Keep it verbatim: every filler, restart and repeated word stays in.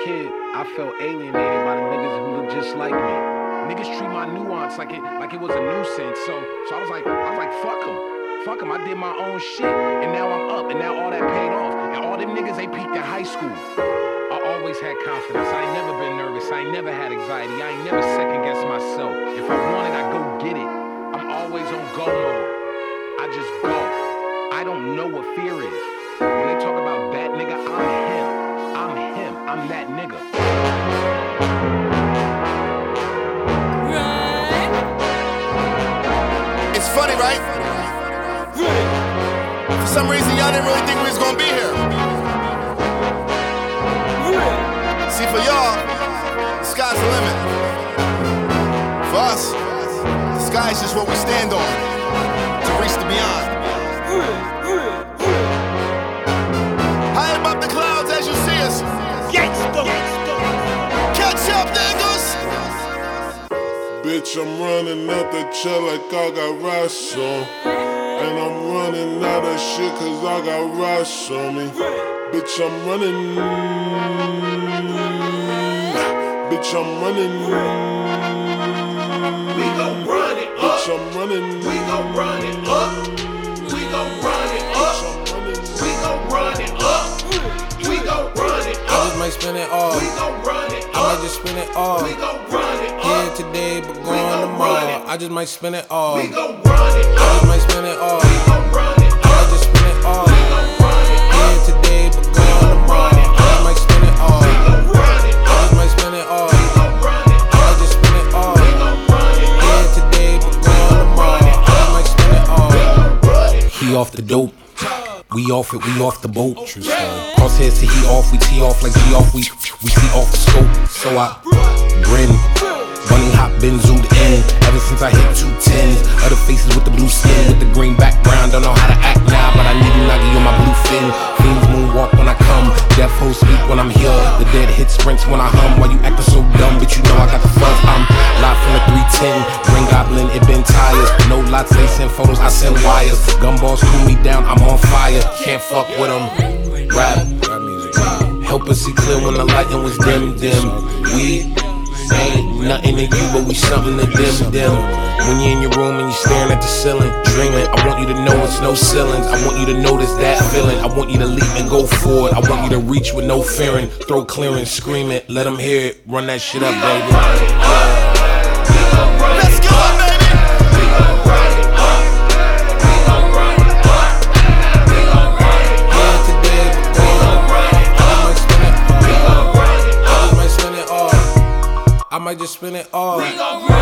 kid, I felt alienated by the niggas who look just like me. Niggas treat my nuance like it like it was a nuisance. So so I was like, I was like, fuck them. Fuck them. I did my own shit. And now I'm up. And now all that paid off. And all them niggas, they peaked in high school. I always had confidence. I ain't never been nervous. I ain't never had anxiety. I ain't never second guessed myself. If I want it, I go get it. I'm always on go mode. I just go. I don't know what fear is. When they talk about that nigga, I'm him. I'm him. I'm that nigga. It's funny, right? For some reason, y'all didn't really think we was gonna be here. See, for y'all, the sky's the limit. For us, the sky is just what we stand on to reach the beyond. High above the clouds as you see us. Catch up, niggas! Bitch, I'm running out the chair like I got rocks on. And I'm running out of shit cause I got rocks on me. Bitch, I'm running. Bitch, I'm running. We gon' run it up. Bitch, I'm running. We gon' run it up. We gon' run it up. We gon' run it up. We gon' run it up. I just might spend it all. We gon' run it up. I might just spend it all. We gon' run it up. Here today, but gone tomorrow. I just might spend it all. We gon' run it up. I just might spend it all. We gon' run it up. I might just spend it all. We gon' run it up. Here today, but gone tomorrow. I just might spend it all. We gon' run it I up. just might spend it all. We gon' run it I might just spend it all. We gon' run it up. Here today, but gone tomorrow. I just might spend it all. Run it. He off the dope. We off it, we off the boat. True story. Crosshairs to he off, we tee off like G off, we we see off the scope. So I grin, bunny hop, been zoomed in. Ever since I hit two tens, other faces with the blue skin, with the green background. Don't know how to act now, but I need a nugget on my blue fin. Fiends moonwalk when I come, deaf hoes speak when I'm here. The dead hit sprints when I hum. Why you acting so dumb? But you know I got the fuzz. I'm live from the three ten, Green Goblin, it been tires. No lots, they send photos, I send wires. Gumballs cool me down, I'm on fire. Can't fuck with them. Rap, help us see clear when the lighting was dim, dim. We ain't nothing to you, but we something to them, them. When you're in your room and you're staring at the ceiling, dreaming, I want you to know it's no ceilings. I want you to notice that feeling. I want you to leap and go forward. I want you to reach with no fearing. Throw clearance, scream it, let them hear it. Run that shit up, baby. Let's go, baby! We gon' run it up. We gon' run it up. We gon' run it up. Here today, but gone tomorrow. I might spend it all. I just might spend it all. We gon' run